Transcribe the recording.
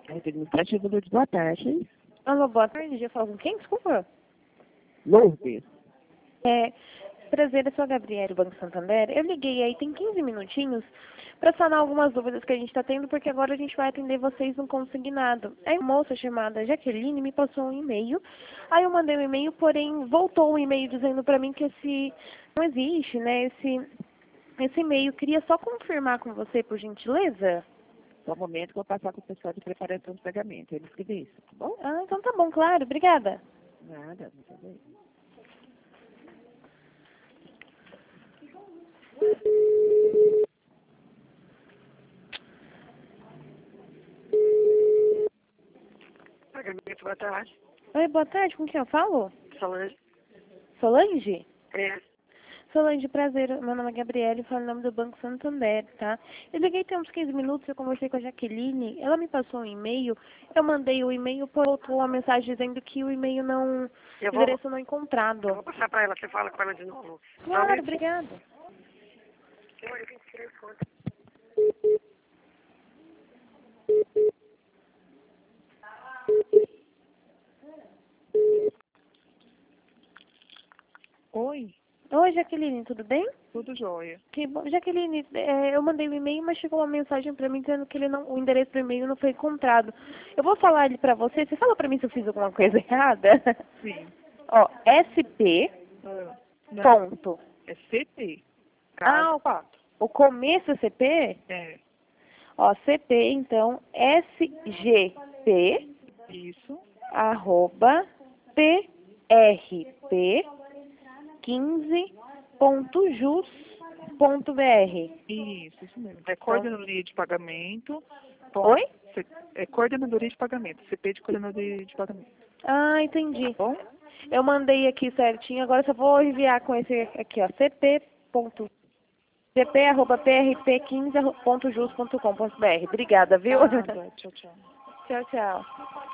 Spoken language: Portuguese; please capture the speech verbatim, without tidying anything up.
Administrativo Lourdes, boa tarde. Alô, boa tarde. Eu falo com quem? Desculpa. Lourdes. É, prazer, eu sou a Gabriela do Banco Santander. Eu liguei aí tem quinze minutinhos para sanar algumas dúvidas que a gente está tendo, porque agora a gente vai atender vocês no consignado. Aí uma moça chamada Jaqueline me passou um e-mail. Aí eu mandei um e-mail, porém voltou um e-mail dizendo para mim que esse não existe, né? Esse, esse e-mail. Queria só confirmar com você, por gentileza. Só um momento que eu vou passar com o pessoal de preparação do pagamento. Eles que dizem, tá bom? Ah, então tá bom, claro. Obrigada. Nada, não sei bem. Pagamento, boa tarde. Oi, boa tarde. Com quem eu falo? Solange. Solange? É. Solange, prazer. Meu nome é Gabriele, falo em nome do Banco Santander, tá? Eu liguei tem uns quinze minutos, eu conversei com a Jaqueline, ela me passou um e-mail, eu mandei o e-mail, voltou a mensagem dizendo que o e-mail não, Eu o vou, endereço não encontrado. eu vou passar para ela, você fala com ela de novo. Claro, obrigada. Olha, vinte e três conto. Oi, Oi, Jaqueline, tudo bem? tudo jóia. Que bom. Jaqueline, é, eu mandei o e-mail, mas chegou uma mensagem pra mim dizendo que ele não, o endereço do e-mail não foi encontrado. Eu vou falar ele pra você, você fala pra mim se eu fiz alguma coisa errada? Sim. Ó, S P, Ah, não, ponto. é C P. Ah, Caso o, o começo é C P? É, Ó, C P, então, S G P, isso, arroba, P R P quinze ponto jus ponto B R. isso, isso mesmo. É coordenadoria de pagamento. Oi? C- É coordenadoria de pagamento. C P de coordenadoria de pagamento. Ah, entendi. Tá bom? Eu mandei aqui certinho, agora só vou enviar com esse aqui, ó, cp. cp arroba p r p quinze ponto jus ponto com ponto b r. Obrigada, viu? Nada, tchau, tchau. Tchau, tchau.